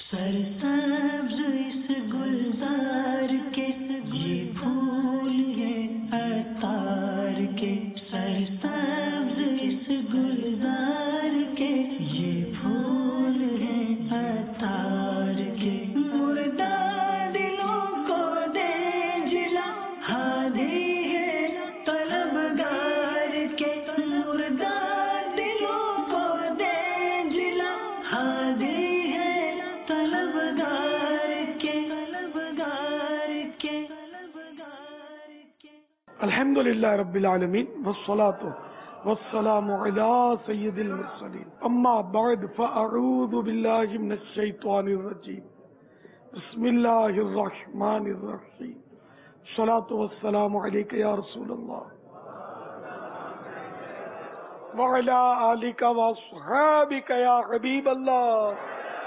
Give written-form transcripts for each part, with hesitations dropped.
سرسبز اس گلزار کے یہ پھول ہیں عطار کے، سرسبز اس گلزار کے یہ پھول ہیں عطار کے، مردہ دلوں کو دے جلا ہادی ہے طلبگار کے، مردہ دلوں کو دے جلا ہادی الحمد للہ رب العالمین والصلاة والسلام علی سید المرسلین، اما بعد فاعوذ باللہ من الشیطان الرجیم، بسم اللہ الرحمن الرحیم، الصلاة والسلام علیک یا رسول اللہ وعلی آلک واصحابک یا حبیب اللہ،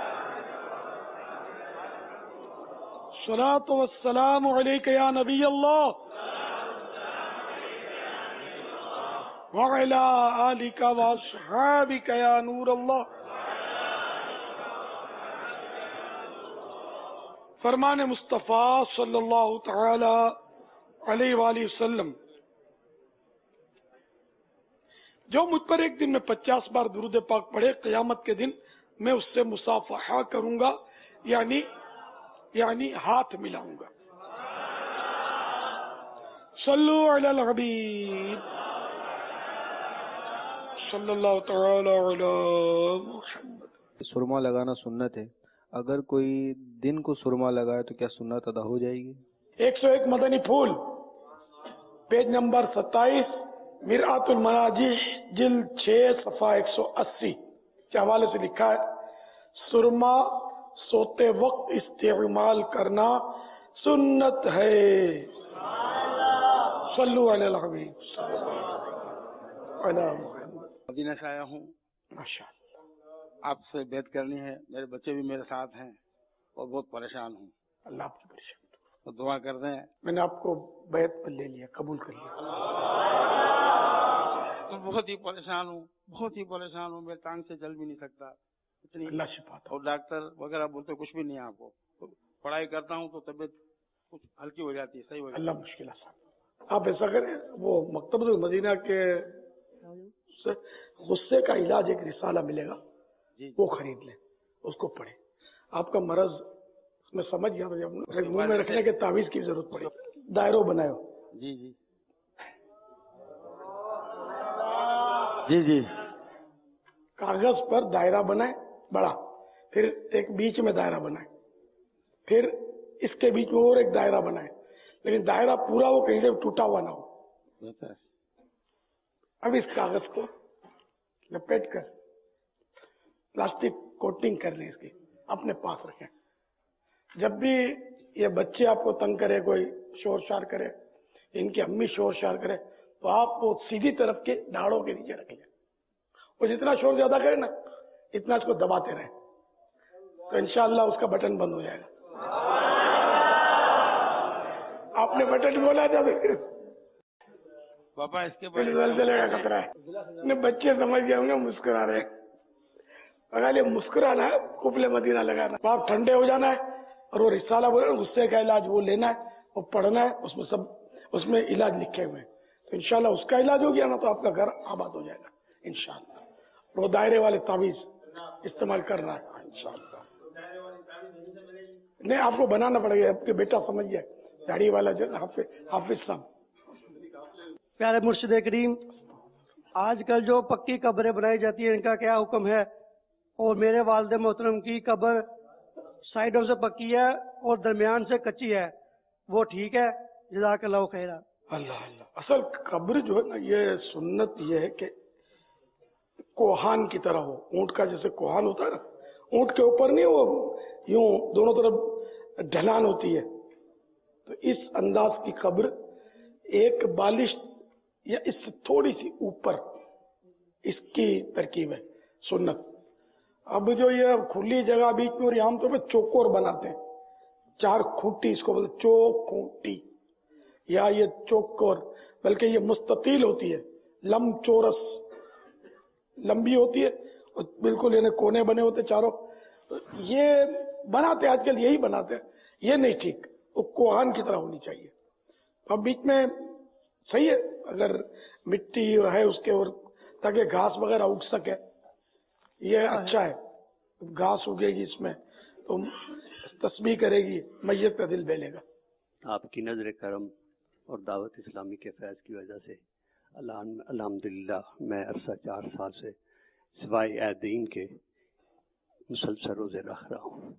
الصلاة والسلام علیک یا نبی اللہ وعلی آلک واصحابک یا نور اللہ۔ فرمان مصطفیٰ صلی اللہ تعالی علیہ وآلہ وسلم، جو مجھ پر ایک دن میں 50 بار درود پاک پڑھے، قیامت کے دن میں اس سے مصافحہ کروں گا، یعنی ہاتھ ملاؤں گا۔ صلو علی الحبیب صلی اللہ تعالی علی محمد۔ سرما لگانا سنت ہے، اگر کوئی دن کو سرما لگائے تو کیا سنت ادا ہو جائے گی؟ 101 مدنی پھول، پیج نمبر 27، مرآت المناجح، جلد 6، صفحہ 180 کے حوالے سے لکھا ہے، سرما سوتے وقت استعمال کرنا سنت ہے۔ صلو علی الحبیب علی محمد۔ مدینہ سے آیا ہوں، ماشاءاللہ، آپ سے بیعت کرنی ہے، میرے بچے بھی میرے ساتھ ہیں اور بہت پریشان ہوں، اللہ آپ کی پریشان تو دعا کر دیں۔ میں نے آپ کو بیعت پر لے لیا، قبول کر لیا۔ میں بہت ہی پریشان ہوں، بہت ہی پریشان ہوں، میرے ٹانگ سے چل بھی نہیں سکتا، اتنی اللہ شفا عطا۔ اور ڈاکٹر وغیرہ بولتے کچھ بھی نہیں ہے آپ کو، پڑھائی کرتا ہوں تو طبیعت کچھ ہلکی ہو جاتی ہے، صحیح ہو جاتی ہے۔ اللہ مشکل آسان۔ آپ ایسا کریں، وہ مکتبۃ المدینہ کے غصے کا علاج ایک رسالہ ملے گا، وہ خرید لیں، اس کو پڑھیں۔ آپ کا مرض میں سمجھ گیا، منہ میں رکھنے کے تعویذ کی ضرورت پڑے۔ دائروں بنائے، جی جی جی جی، کاغذ پر دائرہ بنائے بڑا، پھر ایک بیچ میں دائرہ بنائے، پھر اس کے بیچ میں اور ایک دائرہ بنائے، لیکن دائرہ پورا وہ کہیں سے ٹوٹا ہوا نہ ہو۔ اب اس کاغذ کو لپیٹ کر پلاسٹک کوٹنگ کر لیں، اس کی اپنے پاس رکھیں۔ جب بھی یہ بچے آپ کو تنگ کرے، کوئی شور شار کرے، ان کی امی شور شار کرے، تو آپ وہ سیدھی طرف کے داڑوں کے نیچے رکھ لیں، وہ جتنا شور زیادہ کرے نا، اتنا اس کو دباتے رہیں، تو انشاءاللہ اس کا بٹن بند ہو جائے گا۔ آپ نے بٹن بولا تھا پاپا اس کے زلزلے کا خطرہ ہے، بچے سمجھ گئے ہوں گے، مسکرا رہے ہیں۔ اگر یہ مسکرانا ہے، قبلے مدینہ لگانا، آپ ٹھنڈے ہو جانا ہے، اور وہ رسالہ بولے غصے کا علاج وہ لینا ہے، وہ پڑھنا ہے، اس میں علاج لکھے ہوئے ہیں، تو انشاءاللہ اس کا علاج ہو گیا نا، تو آپ کا گھر آباد ہو جائے گا انشاءاللہ۔ وہ دائرے والے تعویذ استعمال کر رہا ہے انشاءاللہ۔ نہیں، آپ کو بنانا پڑے گا، آپ کے بیٹا سمجھ گیا، داڑھی والا جو حافظ صاحب۔ پیارے مرشد کریم، آج کل جو پکی قبریں بنائی جاتی ہیں، ان کا کیا حکم ہے؟ اور میرے والد محترم کی قبر سائڈوں سے پکی ہے اور درمیان سے کچی ہے، وہ ٹھیک ہے؟ جزاک اللہ خیرہ۔ اللہ اللہ، اصل قبر جو ہے نا، یہ سنت یہ ہے کہ کوہان کی طرح ہو، اونٹ کا جیسے کوہان ہوتا ہے نا، اونٹ کے اوپر نہیں، وہ یوں دونوں طرف ڈھلان ہوتی ہے، تو اس انداز کی قبر ایک بالش یا اس سے تھوڑی سی اوپر اس کی ترکیب ہے سنت۔ اب جو یہ کھلی جگہ بیچ میں، اور عام طور پہ چوکور بناتے ہیں، 4 کھوٹی، اس کو بولتے چوک کھوٹی یا یہ چوکور، بلکہ یہ مستطیل ہوتی ہے، لم چورس لمبی ہوتی ہے، اور بالکل یعنی کونے بنے ہوتے چاروں، یہ बनाते आج कल यही बनाते हैं, ये नहीं ठीक, वो कोहान की तरह होनी चाहिए। अब बीच में सही है अगर मिट्टी है उसके, और ताकि घास वगैरह उग सके, ये अच्छा है, घास उगेगी इसमें तो तस्बीह करेगी, मैयत का दिल बहलेगा। आपकी नजर करम और दावत इस्लामी के फैज़ की वजह से अल्हम्दुलिल्लाह मैं अरसा 4 साल से सिवाय ऐदीन के मुसलसल रोज़े रख रहा हूँ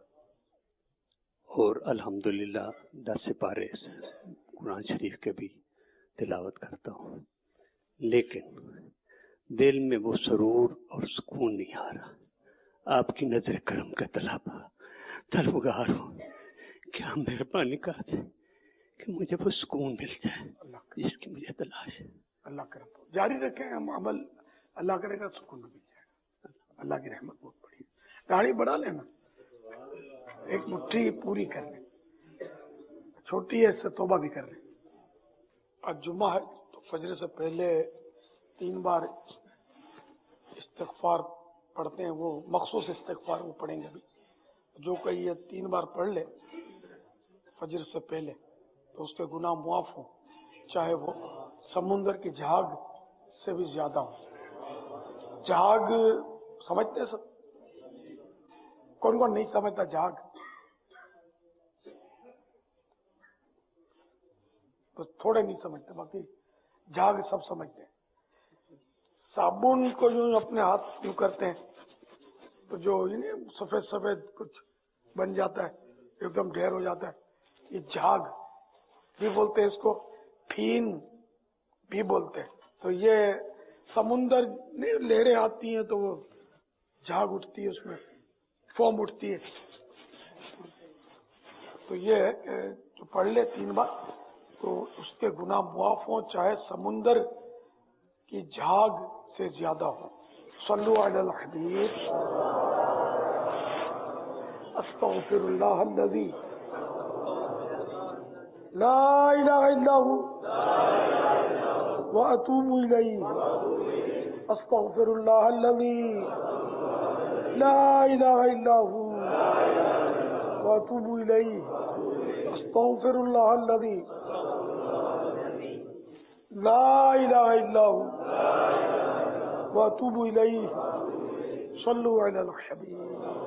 और अल्हम्दुलिल्लाह 10 सिपारे कुरान शरीफ के भी तिलावत करता हूँ, लेकिन दिल में वो सुरूर और सुकून नहीं आ रहा। आपकी नजर करम का तलबगार हूँ, क्या मेहरबानी कर दे कि मुझे वो सुकून मिल जाए जिसकी मुझे तलाश है। अल्लाह करम जारी रखें, हम अमल अल्लाह करेगा, सुकून मिल जाएगा। अल्लाह की रहमत बहुत बड़ी। दाढ़ी बढ़ा लेना, एक मुट्ठी पूरी कर ले, छोटी है इससे तौबा भी कर ले। आज जुम्मा है तो फजर से पहले 3 बार इस्तिग़फ़ार पढ़ते हैं, वो मखसूस इस्तिग़फ़ार वो पढ़ेंगे अभी। जो कहीं ये 3 बार पढ़ ले फजर से पहले तो उसके गुनाह मुआफ हो, चाहे वो समुंदर की झाग से भी ज्यादा हो। झाग समझते हैं सब? कौन कौन नहीं समझता झाग? तो थोड़े नहीं समझते, बाकी झाग सब समझते हैं। साबुन को यूं अपने हाथ यूं करते हैं तो जो सफेद सफेद कुछ बन जाता है, एकदम ढेर हो जाता है, ये झाग भी बोलते हैं इसको, फीन भी बोलते हैं। तो ये समुंदर में लहरें आती हैं तो वो झाग उठती है, उसमें फोम उठती है। तो ये जो पढ़ ले 3 बार तो उसके गुनाह मुआफ हो, चाहे समुंदर की झाग से ज्यादा हो। सल्लु अलल हबीब। अस्तगफिरुल्लाह अल्लज़ी ला इलाहा इल्ला हु व अतूबु इलैहि। अस्तगफिरुल्लाह अल्लज़ी ला इलाहा इल्ला हु व अतूबु इलैहि। अस्तगफिरुल्लाह अल्लज़ी ला इलाहा इल्ला हु व अतूबु इलैहि। सल्लु अलल हबीब।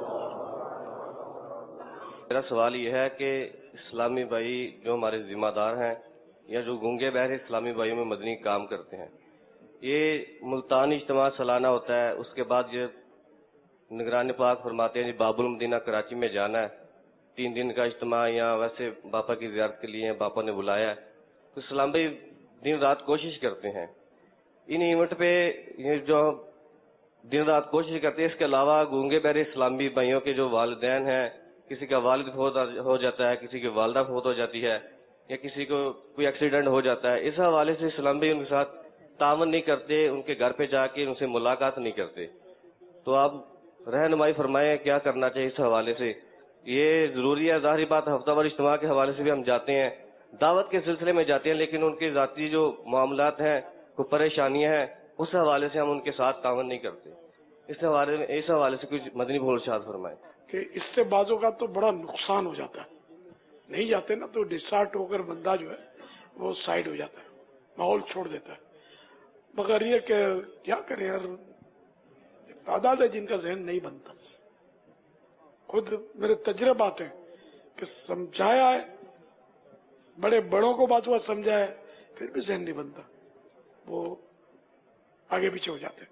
मेरा सवाल यह है कि इस्लामी भाई जो हमारे जिम्मेदार हैं या जो गूंगे बहरे इस्लामी भाइयों में मदनी काम करते हैं, ये मुल्तान इज्तिमा सालाना होता है, उसके बाद ये निगरान पाक फरमाते हैं जी बाबुल मदीना कराची में जाना है, 3 दिन का इज्तिमा या वैसे बापा की ज़ियारत के लिए बापा ने बुलाया है। तो इस्लाम भाई दिन रात कोशिश करते हैं इन इवेंट पे, ये जो दिन रात कोशिश करते हैं। इसके अलावा गूंगे बहरे इस्लामी भाइयों के जो वालिदैन हैं, किसी का वालिद हो जाता है, किसी की वालदा फौत हो जाती है, या किसी को कोई एक्सीडेंट हो जाता है, इस हवाले से इस्लाम भाई उनके साथ तावन नहीं करते, उनके घर पे जाके उनसे मुलाकात नहीं करते। तो आप रहनुमाई फरमाएं क्या करना चाहिए इस हवाले से। ये जरूरी है, ज़ाहिर बात हफ्तावार इज्तिमा के हवाले से भी हम जाते हैं, दावत के सिलसिले में जाते हैं, लेकिन उनके ज़ाती जो मामलात हैं, कोई परेशानियां हैं, उस हवाले से हम उनके साथ तावन नहीं करते। इस हवाले से कुछ मदनी बोल इरशाद फरमाएं कि इससे बाजों का तो बड़ा नुकसान हो जाता है। नहीं जाते ना तो डिस्टार्ट होकर बंदा जो है वो साइड हो जाता है, माहौल छोड़ देता है। मगर ये कि क्या करें यार, तादाद है जिनका जहन नहीं बनता। खुद मेरे तजर्बात हैं कि समझाया है, बड़े बड़ों को बात हुआ समझाया है, फिर भी जहन नहीं बनता, वो आगे पीछे हो जाते हैं,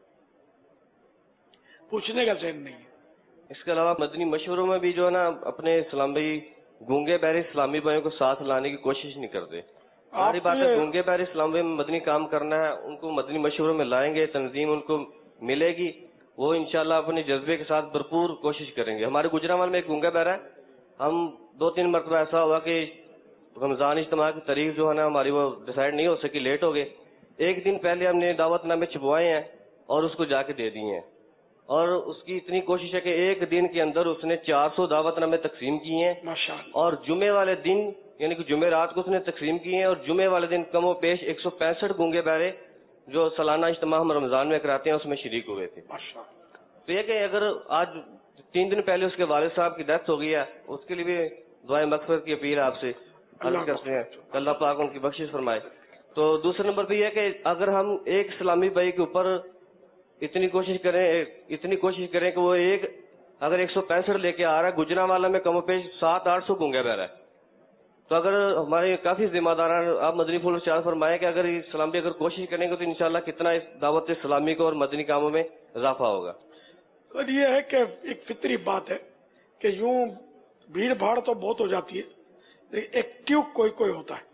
पूछने का जहन नहीं है। इसके अलावा मदनी मशवरों में भी जो है ना अपने इस्लाम भाई गूंगे बहरे इस्लामी भाइयों को साथ लाने की कोशिश नहीं करते। सारी बात है, गूंगे बहरे इस्लाम भाई में मदनी काम करना है, उनको मदनी मशवरों में लाएंगे, तंजीम उनको मिलेगी, वो इंशाल्लाह अपने जज्बे के साथ भरपूर कोशिश करेंगे। हमारे गुजरावाल में एक गूंगा बहरा है, हम 2-3 मरतबा ऐसा हुआ कि रमजान इज्तिमा की तारीख जो है ना हमारी वो डिसाइड नहीं हो सकी, लेट हो गए। एक दिन पहले हमने दावतनामे छपवाए हैं और उसको जाके दे दिए हैं, और उसकी इतनी कोशिश है कि एक दिन के अंदर उसने 400 दावतनामे तकसीम किए हैं, माशाअल्लाह। और जुमे वाले दिन यानी कि जुमे रात को उसने तकसीम किए हैं, और जुमे वाले दिन कमो पेश 165 गूंगे बहरे जो सालाना इज्तिमा हम रमजान में कराते हैं उसमें शरीक हुए थे। तो ये कि अगर आज 3 دن پہلے اس کے والد صاحب کی ڈیتھ ہو گئی ہے، اس کے لیے بھی دعائیں مغفرت کی اپیل ہے آپ سے عرض کرتے ہیں، اللہ پاک ان کی بخشش فرمائے۔ تو دوسرے نمبر پہ یہ ہے کہ اگر ہم ایک اسلامی بھائی کے اوپر اتنی کوشش کریں کہ وہ اگر 165 لے کے آ رہا ہے، گجرانوالہ میں کم و بیش 700-800 گونگا بہرا ہے، تو اگر ہمارے کافی ذمہ داران آپ مدنی پھول چار فرمائیں کہ اگر اسلامی اگر کوشش کریں گے تو انشاءاللہ کتنا اس دعوت اسلامی کو اور مدنی کاموں میں اضافہ ہوگا۔ اور یہ ہے کہ ایک فطری بات ہے کہ یوں بھیڑ بھاڑ تو بہت ہو جاتی ہے، لیکن ایکٹیو کوئی ہوتا ہے،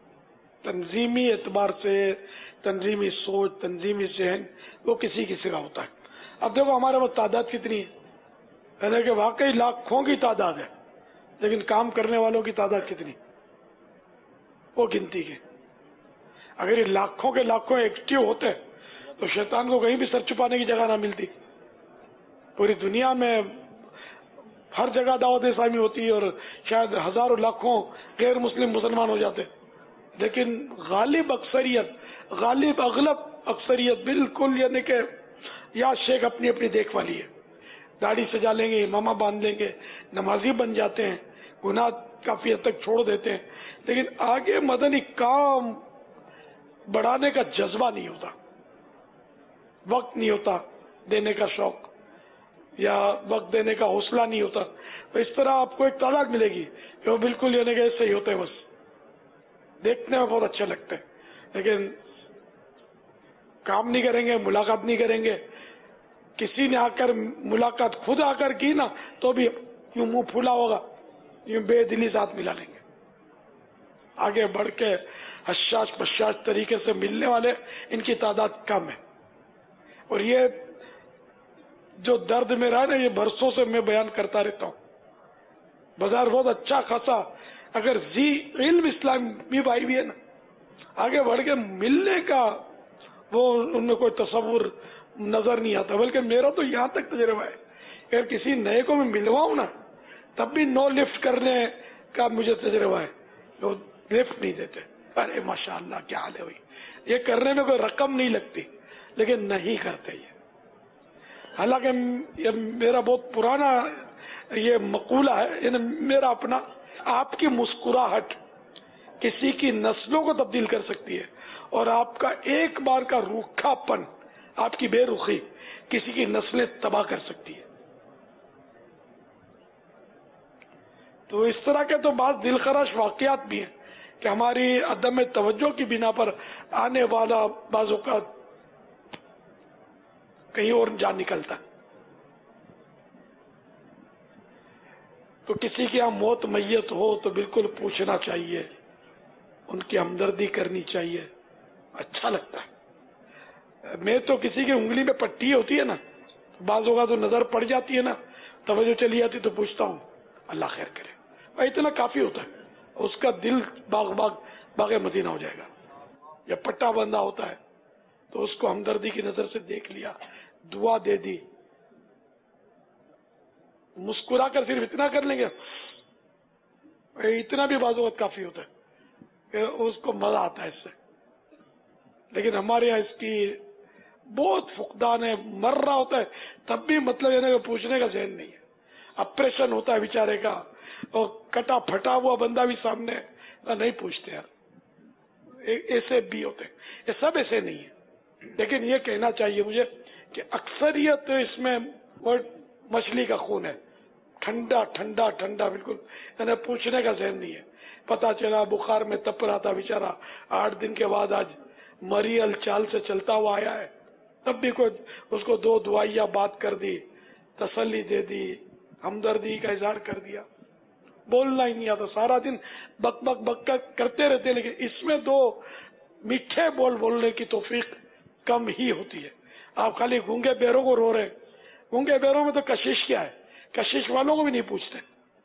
تنظیمی اعتبار سے، تنظیمی سوچ، تنظیمی ذہن، وہ کسی کا ہوتا ہے۔ اب دیکھو ہمارے پاس تعداد کتنی ہے، یعنی کہ واقعی لاکھوں کی تعداد ہے، لیکن کام کرنے والوں کی تعداد کتنی، وہ گنتی کے۔ اگر یہ لاکھوں کے لاکھوں ایکٹیو ہوتے تو شیطان کو کہیں بھی سر چھپانے کی جگہ نہ ملتی۔ پوری دنیا میں ہر جگہ دعوت اسلامی ہوتی اور شاید ہزاروں لاکھوں غیر مسلم مسلمان ہو جاتے، لیکن غالب اغلب اکثریت بالکل، یعنی کہ یا شیخ اپنی دیکھ والی ہے، داڑھی سجا لیں گے، امامہ باندھ لیں گے، نمازی بن جاتے ہیں، گناہ کافی حد تک چھوڑ دیتے ہیں، لیکن آگے مدنی کام بڑھانے کا جذبہ نہیں ہوتا، وقت نہیں ہوتا دینے کا شوق یا وقت دینے کا حوصلہ نہیں ہوتا۔ تو اس طرح آپ کو ایک تعداد ملے گی کہ وہ بالکل یعنی کہ ایسے ہی ہوتے ہیں، بس دیکھنے میں بہت اچھے لگتے ہیں، لیکن کام نہیں کریں گے، ملاقات نہیں کریں گے۔ کسی نے آ کر ملاقات خود آ کر کی نا تو بھی یوں منہ پھولا ہوگا، یوں بے دلی ساتھ ملا لیں گے۔ آگے بڑھ کے حشاش بشاش طریقے سے ملنے والے ان کی تعداد کم ہے، اور یہ جو درد میرا ہے نا، یہ برسوں سے میں بیان کرتا رہتا ہوں۔ بازار بہت اچھا خاصا اگر علم اسلامی بھائی بھی ہے نا، آگے بڑھ کے ملنے کا وہ ان میں کوئی تصور نظر نہیں آتا، بلکہ میرا تو یہاں تک تجربہ ہے کہ اگر کسی نئے کو میں ملواؤں نا تب بھی نو لفٹ کرنے کا مجھے تجربہ ہے، وہ لفٹ نہیں دیتے۔ ارے ماشاءاللہ کیا حال ہے بھائی، یہ کرنے میں کوئی رقم نہیں لگتی، لیکن نہیں کرتے یہ۔ حالانکہ یہ میرا بہت پرانا یہ مقولہ ہے، یعنی میرا اپنا، آپ کی مسکراہٹ کسی کی نسلوں کو تبدیل کر سکتی ہے، اور آپ کا ایک بار کا روکھا پن، آپ کی بے رخی کسی کی نسلیں تباہ کر سکتی ہے۔ تو اس طرح کے تو بعض دلخراش واقعات بھی ہیں کہ ہماری عدم توجہ کی بنا پر آنے والا بعض اوقات کہیں اور جا نکلتا۔ تو کسی کی یہاں موت میت ہو تو بالکل پوچھنا چاہیے، ان کی ہمدردی کرنی چاہیے، اچھا لگتا ہے۔ میں تو کسی کی انگلی میں پٹی ہوتی ہے نا، بعض اوقات تو نظر پڑ جاتی ہے نا، توجہ چلی جاتی تو پوچھتا ہوں اللہ خیر کرے، اتنا کافی ہوتا ہے، اس کا دل باغ مدینہ ہو جائے گا۔ یا پٹا بندہ ہوتا ہے تو اس کو ہمدردی کی نظر سے دیکھ لیا، دعا دے دی، مسکرا کر صرف اتنا کر لیں گے، اتنا بھی بعض وقت کافی ہوتا ہے کہ اس کو مزہ آتا ہے اس سے۔ لیکن ہمارے یہاں اس کی بہت فقدان ہے، مر رہا ہوتا ہے تب بھی مطلب یعنی کہ پوچھنے کا ذہن نہیں ہے۔ آپریشن ہوتا ہے بیچارے کا اور کٹا پھٹا ہوا بندہ بھی سامنے نہیں پوچھتے یار، ایسے بھی ہوتے ہیں، یہ سب ایسے نہیں ہے۔ لیکن یہ کہنا چاہیے مجھے کہ اکثریت اس میں وہ مچھلی کا خون ہے، ٹھنڈا ٹھنڈا ٹھنڈا، بالکل یعنی پوچھنے کا ذہن نہیں ہے۔ پتا چلا بخار میں تپ رہا تھا بیچارہ، 8 دن کے بعد آج مریل چال سے چلتا ہوا آیا ہے، تب بھی کوئی اس کو 2 دعائیاں بات کر دی، تسلی دے دی، ہمدردی کا اظہار کر دیا۔ بولنا ہی نہیں آتا، سارا دن بک بک بک کرتے رہتے، لیکن اس میں 2 میٹھے بولنے کی توفیق کم ہی ہوتی ہے۔ آپ خالی گونگے بیروں کو رو رہے، گونگے بیروں میں تو کشش کیا ہے، کشش والوں کو بھی نہیں پوچھتے،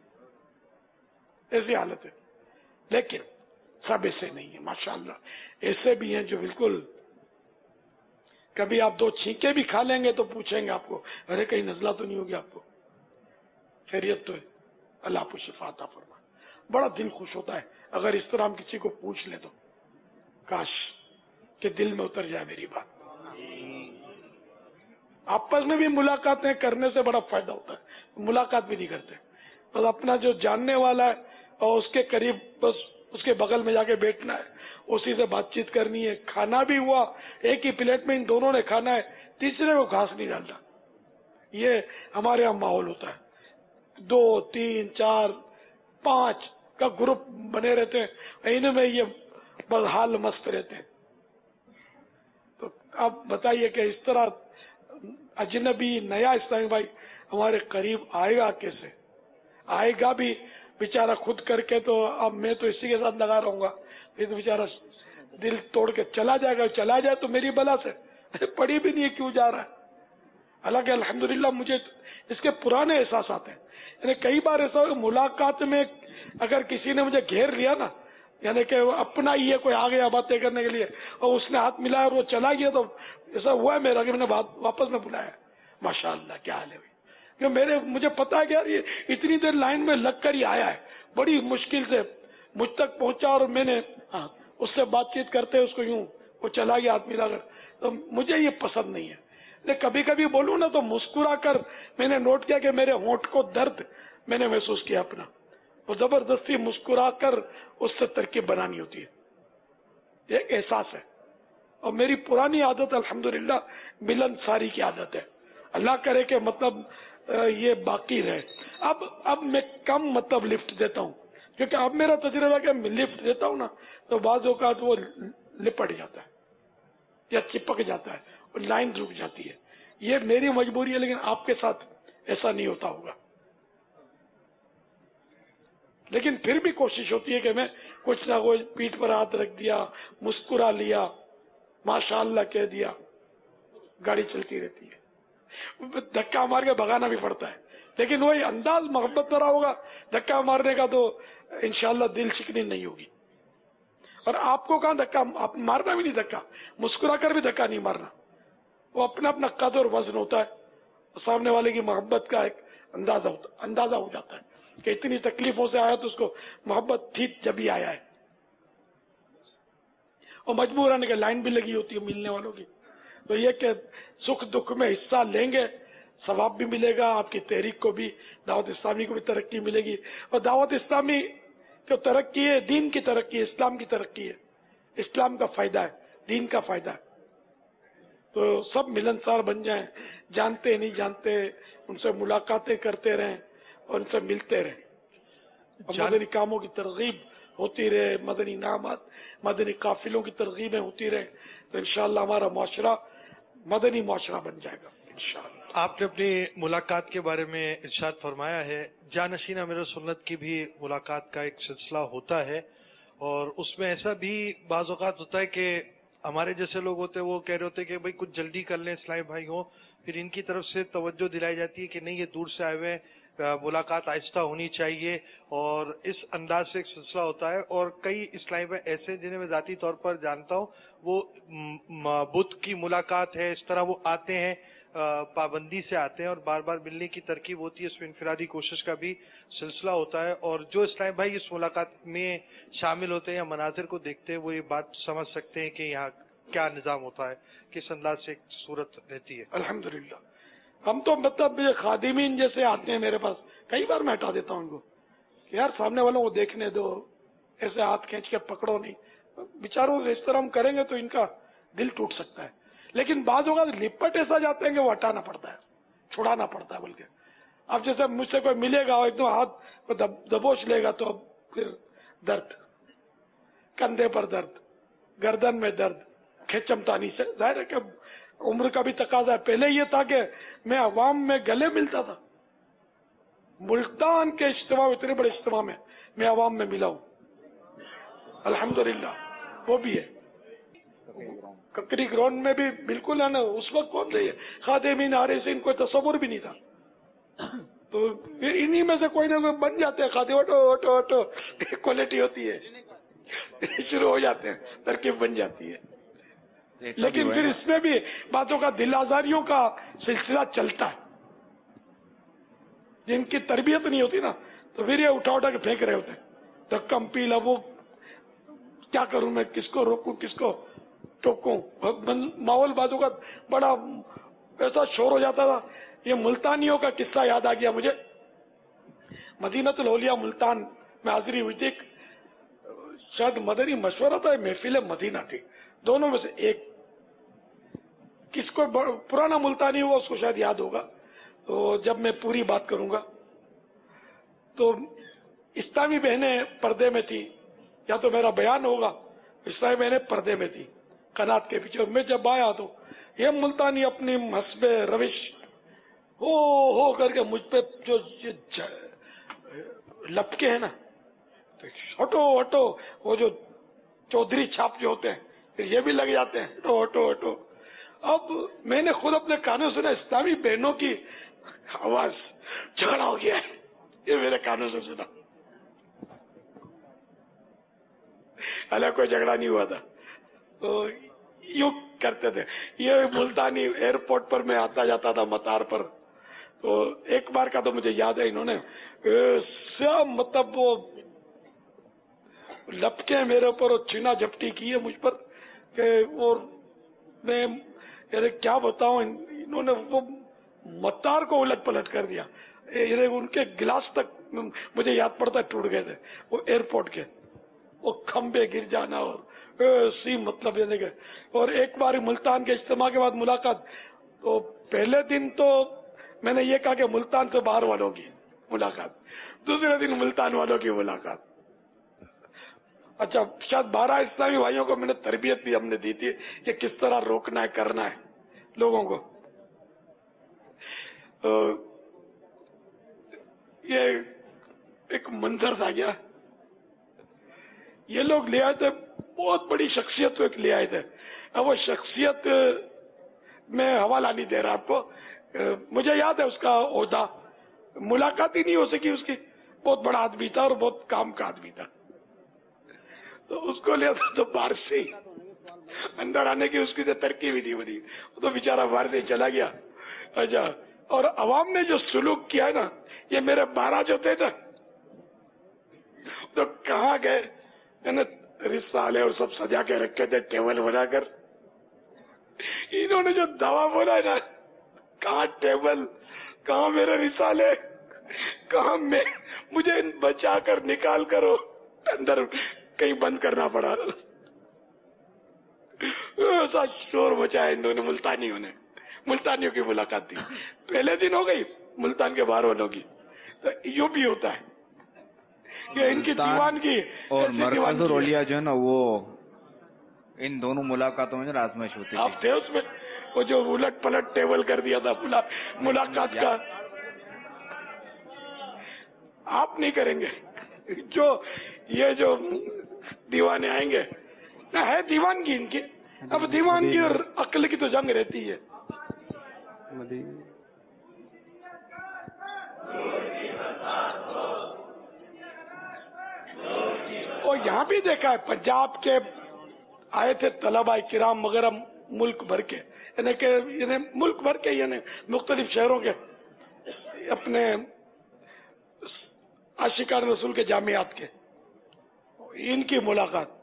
ایسی حالت ہے۔ لیکن سب ایسے نہیں ہے، ماشاءاللہ ایسے بھی ہیں جو بالکل کبھی آپ 2 چھینکے بھی کھا لیں گے تو پوچھیں گے آپ کو، ارے کہیں نزلہ تو نہیں ہوگی آپ کو، خیریت تو ہے، اللہ آپ کو شفا عطا فرمائے۔ بڑا دل خوش ہوتا ہے اگر اس طرح ہم کسی کو پوچھ لیں تو، کاش کہ دل میں اتر جائے میری بات۔ آپس میں بھی ملاقاتیں کرنے سے بڑا فائدہ ہوتا ہے، मुलाकात भी नहीं करते, बस अपना जो जानने वाला है और उसके करीब बस उसके बगल में जाके बैठना है, उसी से बातचीत करनी है। खाना भी हुआ एक ही प्लेट में इन दोनों ने खाना है, तीसरे को घास नहीं डालना। ये हमारे यहाँ माहौल होता है, 2, 3, 4, 5 का ग्रुप बने रहते हैं, इनमें ये बस हाल मस्त रहते हैं। तो आप बताइए कि इस तरह अजनबी नया इस्लामी भाई हमारे करीब आएगा कैसे? आएगा भी बेचारा खुद करके, तो अब मैं तो इसी के साथ लगा रहूंगा, फिर तो बेचारा दिल तोड़ के चला जाएगा। चला जाए तो मेरी बला से पड़ी भी नहीं है, क्यों जा रहा है? हालांकि अल्हम्दुलिल्लाह मुझे इसके पुराने एहसास आते हैं। यानी कई बार ऐसा मुलाकात में अगर किसी ने मुझे घेर लिया ना, यानी कि अपना ही है, कोई आ गया बातें करने के लिए और उसने हाथ मिलाया और वो चला गया, तो ऐसा हुआ है मेरा कि मैंने वापस में बुलाया, माशाअल्लाह क्या हाल है भाई, कि मुझे पता है कि यार ये इतनी देर लाइन में लग कर ही आया है, बड़ी मुश्किल से मुझ तक पहुंचा और मैंने उससे बातचीत करते उसको यूं वो चला गया हाथ मिलाकर, तो मुझे ये पसंद नहीं है। लेकिन कभी कभी बोलूं ना तो मुस्कुरा कर मैंने नोट किया कि मेरे होंठ को दर्द मैंने महसूस किया अपना, और जबरदस्ती मुस्कुरा कर उससे तरकीब बनानी होती है, ये एहसास है। और मेरी पुरानी आदत अल्हम्दुलिल्लाह मिलनसारी की आदत है, अल्लाह करे कि मतलब ये बाकी रहे। अब मैं कम मतलब लिफ्ट देता हूँ, क्योंकि अब मेरा तजुर्बा है कि लिफ्ट देता हूँ ना तो बाज़ औक़ात वो लिपट जाता है या चिपक जाता है और लाइन रुक जाती है। ये मेरी मजबूरी है, लेकिन आपके साथ ऐसा नहीं होता होगा। लेकिन फिर भी कोशिश होती है कि मैं कुछ ना कुछ पीठ पर हाथ रख दिया, मुस्कुरा लिया, माशाअल्लाह कह दिया, गाड़ी चलती रहती है। धक्का मार के भगाना भी पड़ता है, लेकिन वही अंदाज मोहब्बत भरा होगा धक्का मारने का, तो इंशाअल्लाह दिल शिकनी नहीं होगी। और आपको कहाँ धक्का, आप मारना भी नहीं धक्का, मुस्कुरा कर भी धक्का नहीं मारना, वो अपना अपना कद और वजन होता है, सामने वाले की मोहब्बत का एक अंदाजा हो जाता है कि इतनी तकलीफों से आया तो उसको मोहब्बत थी जब ही आया है। और मजबूर आने की लाइन भी लगी होती है मिलने वालों की, तो ये कि सुख दुख में हिस्सा लेंगे, सवाब भी मिलेगा, आपकी तहरीक को भी, दावत इस्लामी को भी तरक्की मिलेगी। और दावत इस्लामी जो तरक्की है, दीन की तरक्की है, इस्लाम की तरक्की है, इस्लाम का फायदा है, दीन का फायदा है। तो सब मिलनसार बन जाएं, जानते नहीं जानते उनसे मुलाकातें करते रहें और उनसे मिलते रहें। मदनी कामों की तरगीब होती रहे, मदनी नामात, मदनी काफिलों की तरगीबें होती रहे, तो इंशाअल्लाह हमारा माशरा मदनी माशरा बन जाएगा इंशाअल्लाह। आपने अपनी मुलाकात के बारे में इरशाद फरमाया है, जानशीन अमीर सुन्नत की भी मुलाकात का एक सिलसिला होता है, और उसमें ऐसा भी बाज़ औक़ात होता है कि हमारे जैसे लोग होते हैं वो कह रहे होते हैं कि भाई कुछ जल्दी कर लें इस्लामी भाई हो, फिर इनकी तरफ से तवज्जो दिलाई जाती है कि नहीं ये दूर से आए हुए मुलाकात आहिस्ता होनी चाहिए, और इस अंदाज से एक सिलसिला होता है। और कई इस्लामी भाई ऐसे जिन्हें मैं ज़ाती तौर पर जानता हूँ, वो बुत की मुलाकात है, इस तरह वो आते हैं, पाबंदी से आते हैं और बार बार मिलने की तरकीब होती है, इसमें इनफरादी कोशिश का भी सिलसिला होता है। और जो इस्लामी भाई इस मुलाकात में शामिल होते हैं या मनाजिर को देखते हैं, वो ये बात समझ सकते हैं कि यहाँ क्या निज़ाम होता है, किस अंदाज से एक सूरत रहती है। अल्हम्दुलिल्लाह हम तो मतलब खादिमीन जैसे आते हैं मेरे पास, कई बार मैं हटा देता हूँ उनको कि यार सामने वालों को देखने दो, ऐसे हाथ खींच के पकड़ो नहीं, बेचारों इस तरह हम करेंगे तो इनका दिल टूट सकता है। लेकिन बाज़ होगा लिपट ऐसा जाते हैं कि वो हटाना पड़ता है, छुड़ाना पड़ता है। बल्कि अब जैसे मुझसे कोई मिलेगा और एकदम हाथ को दबोच लेगा तो अब फिर दर्द, कंधे पर दर्द, गर्दन में दर्द, खेचमतानी से, जाहिर है कि उम्र का भी तकाजा है। पहले ये था कि मैं अवाम में गले मिलता था, मुल्तान के इज्तिमा, इतने बड़े इज्तिमा में मैं अवाम में मिला हूँ अल्हम्दुलिल्लाह, वो भी है। ककरी ग्राउंड में भी बिल्कुल है ना, उस वक्त कौन थे खादिमीन आ रहे से, इनको तस्वुर भी नहीं था। तो फिर इन्हीं में से कोई ना कोई बन जाते हैं खादी, ऑटो क्वालिटी होती है, शुरू हो जाते हैं, तरकीब बन जाती है। लेकिन फिर इसमें भी बातों का दिल आजारियों का सिलसिला चलता है। जिनकी तरबियत नहीं होती ना, तो फिर ये उठा उठा के फेंक रहे होते हैं, धक्का पीला, वो क्या करूं मैं, किसको रोकूं, किसको टोकूं। माहौल बातों का बड़ा ऐसा शोर हो जाता था ये मुल्तानियों का किस्सा याद आ गया मुझे। मदीनतुल औलिया मुल्तान में हाजिरी हुई थी, शायद मदनी मशवरा था, महफिल मदीना थी, दोनों में से एक। किसको पुराना मुल्तानी हुआ उसको शायद याद होगा, तो जब मैं पूरी बात करूंगा। तो इस्लामी बहनें पर्दे में थी, या तो मेरा बयान होगा, इस्लामी बहनें पर्दे में थी कनात के पीछे। मैं जब आया तो ये मुल्तानी अपनी हस्बे रविश हो करके मुझ पे जो लपके हैं ना, तो हटो हटो, वो जो चौधरी छाप जो होते हैं फिर ये भी लग जाते हैं, हटो हटो हटो। अब मैंने खुद अपने कानों सुना इस्लामी बहनों की आवाज, झगड़ा हो गया है, ये मेरे कानों से सुना। हालांकि कोई झगड़ा नहीं हुआ था, तो यूं करते थे। ये मुल्तानी एयरपोर्ट पर मैं आता जाता था मतार पर, तो एक बार का तो मुझे याद है, इन्होंने सब मतलब वो लपके मेरे ऊपर और छीना झपटी की है मुझ पर कि वो मैं अरे क्या बताऊं, इन्होंने वो मतार को उलट पलट कर दिया। उनके गिलास तक मुझे याद पड़ता टूट गए थे, वो एयरपोर्ट के वो खंबे गिर जाना और सी मतलब यानी कि। और एक बार मुल्तान के इज्तिमा के बाद मुलाकात, तो पहले दिन तो मैंने ये कहा कि मुल्तान से बाहर वालों की मुलाकात, दूसरे दिन मुल्तान वालों की मुलाकात। अच्छा, शायद 12 इस्लामी भाइयों को मैंने तरबियत भी हमने दी थी कि किस तरह रोकना है, करना है लोगों को। ये एक मंजर था गया, ये लोग ले आए थे, बहुत बड़ी शख्सियत को एक ले आए थे। अब वो शख्सियत मैं हवाला नहीं दे रहा आपको, मुझे याद है उसका ओहदा, मुलाकात ही नहीं हो सकी उसकी। बहुत बड़ा आदमी था और बहुत काम का आदमी था, तो उसको लिया था तो बाहर से अंदर आने की उसकी तो तरकीब ही नहीं बनी, तो बेचारा बाहर से चला गया। अच्छा, और अवाम ने जो सुलूक किया है ना, ये मेरे 12 जो थे ना, तो कहाँ गए, रिसाले और सब सजा के रखे थे टेबल बनाकर। इन्होंने जो दवा बोला है ना, कहाँ टेबल, कहाँ मेरे रिसाले, कहाँ मैं, मुझे बचा कर निकाल कर अंदर कहीं बंद करना पड़ा। ऐसा शोर मचाया इन दोनों मुल्तानियों ने। मुल्तानियों की मुलाकात थी, पहले दिन हो गई मुल्तान के बाहर वालों की। तो यूं भी होता है कि इनकी दीवान की और मरकज और औलिया जो है ना, वो इन दोनों मुलाकातों में आजमाइश होती आप थे उसमें, वो जो उलट पलट टेबल कर दिया था मुलाकात का। आप नहीं करेंगे, जो ये जो दीवाने आएंगे ना, है दीवानगी इनकी। अब दीवानगी और अक्ल की तो जंग रहती है। और यहाँ भी देखा है, पंजाब के आए थे तलबा किराम वगैरह मुल्क भर के, यानी मुल्क भर के, यानी मुख्तलिफ शहरों के, अपने आशिकान रसूल के जामियात के। इनकी मुलाकात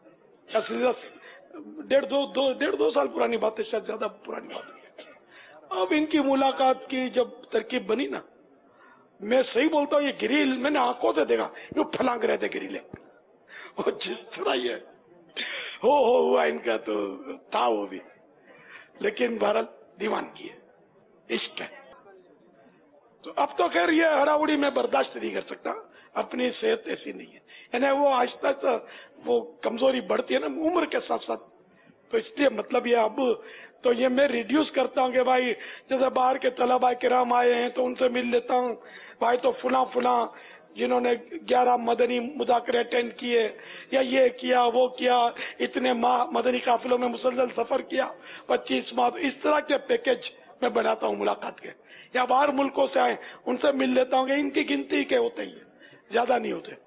1.5-2 साल पुरानी बात है, शायद ज्यादा पुरानी बात है। अब इनकी मुलाकात की जब तरकीब बनी ना, मैं सही बोलता हूँ, ये गिरिल मैंने आंखों से देखा, यूं फलांग रहे थे गिरिले, और जिस तरह ये हो हुआ इनका तो था वो भी, लेकिन भारत दीवान की है, इश्क है। तो अब तो खैर ये हड़ाउड़ी में बर्दाश्त नहीं कर सकता, अपनी सेहत ऐसी नहीं है, यानी वो आहिस्ता आहिस्ता वो कमजोरी बढ़ती है ना उम्र के साथ साथ। तो इसलिए मतलब ये अब तो ये मैं रिड्यूस करता हूँ कि भाई जैसे बाहर के तलबा किराम आए हैं तो उनसे मिल लेता हूँ, भाई तो फुला जिन्होंने 11 मदनी मुज़ाकरे अटेंड किए, या ये किया वो किया, इतने माह मदनी काफिलों में मुसलसल सफर किया, 25 माह, इस तरह के पैकेज मैं बनाता हूँ मुलाकात के। या बाहर मुल्कों से आए उनसे मिल लेता हूँ कि इनकी गिनती के होते ही ज्यादा नहीं होते।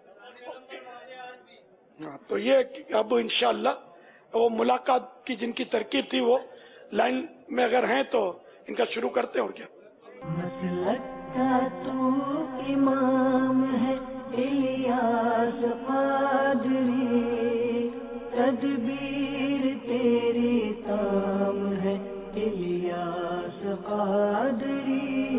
तो ये अब इंशाअल्लाह वो मुलाकात की जिनकी तरकीब थी वो लाइन में अगर हैं तो इनका शुरू करते हैं। और क्या मसलक का तू इमाम है इलियास क़ादरी, तदबीर तेरी ताम है इलियास क़ादरी।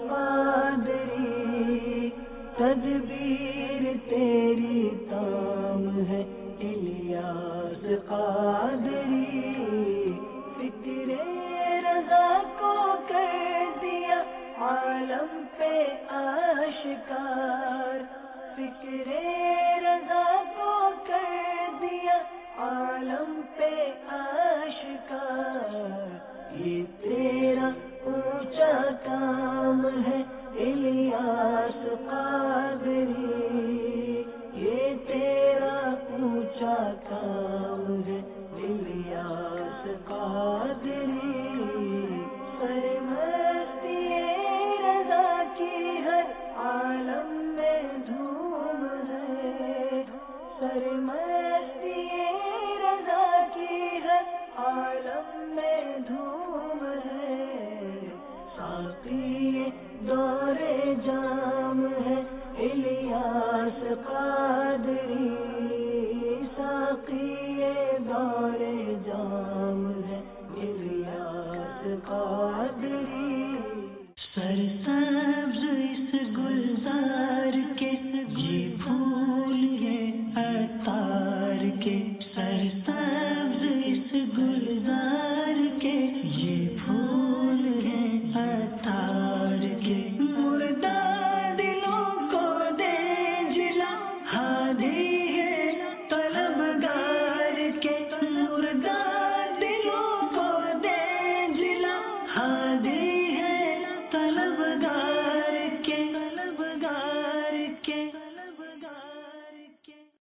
قادری تدبیر تیری تام ہے الیاس قادری فکر رضا کو کر دیا عالم پہ آشکار فکر رضا کو کر دیا عالم